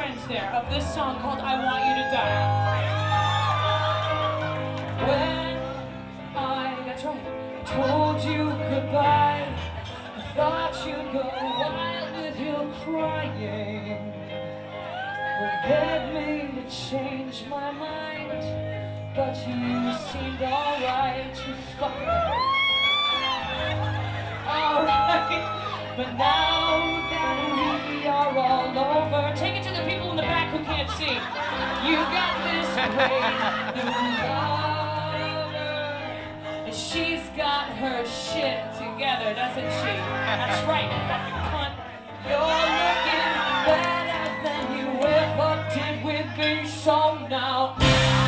friends there of this song called I Want You to Die. That's right, told you goodbye, I thought you'd go wild with your crying. Well, begged me to change my mind, but you seemed alright to fuck it. Alright. But now that we are all over, take it to the people in the back who can't see. You got this great new lover, and she's got her shit together, doesn't she? That's right, fucking cunt. You're looking better than you ever did with me, so now.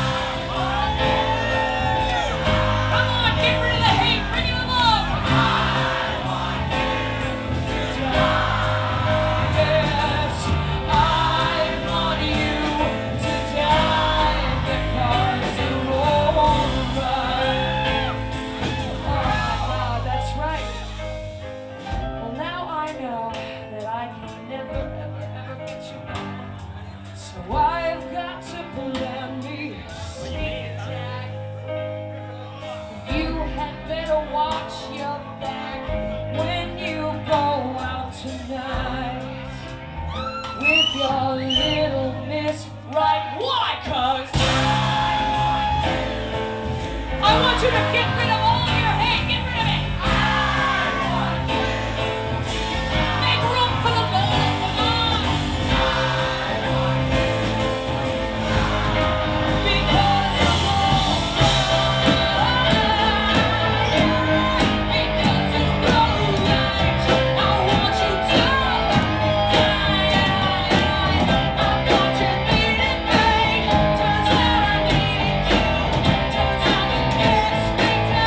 Come on, get rid of the hate, bring it along. I've got to blame me. You had better watch your back when you go out tonight with your little miss, right? Why? 'Cause I want you to get rid of all your hate. Get rid of it. Make room for the love. Come on. Speak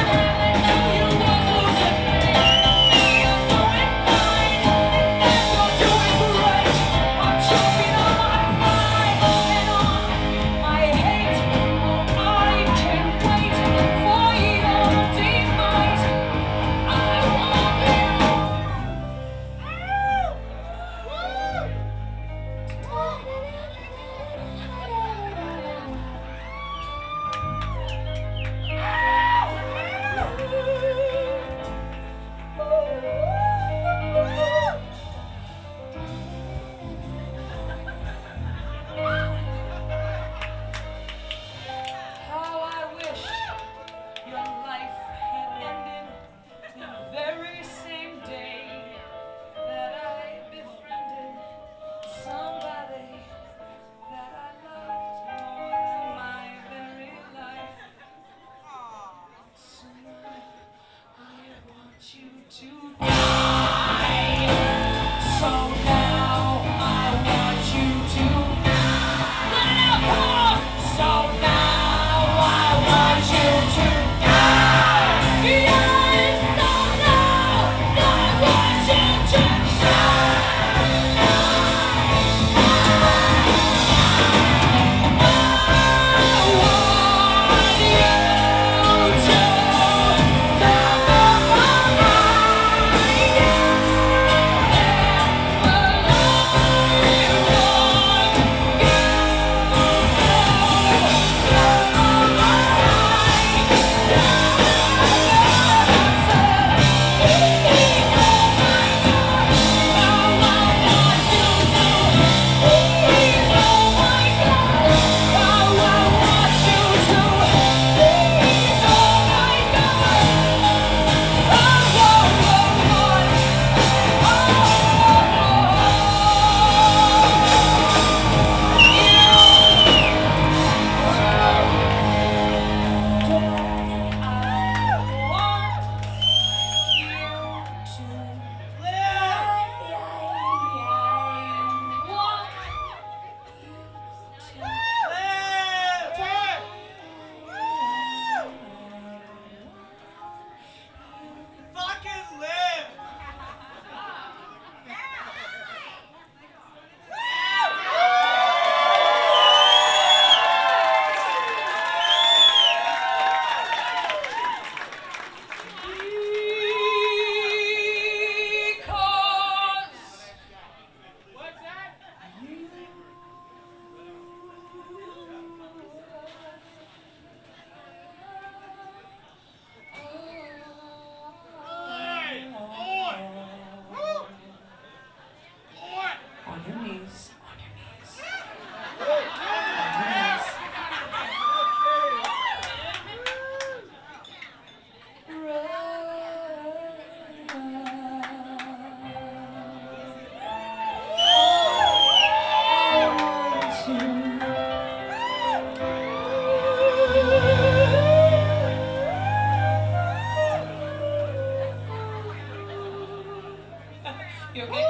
You okay?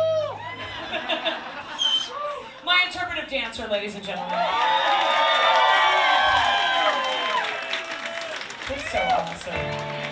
My interpretive dancer, ladies and gentlemen. It's so awesome.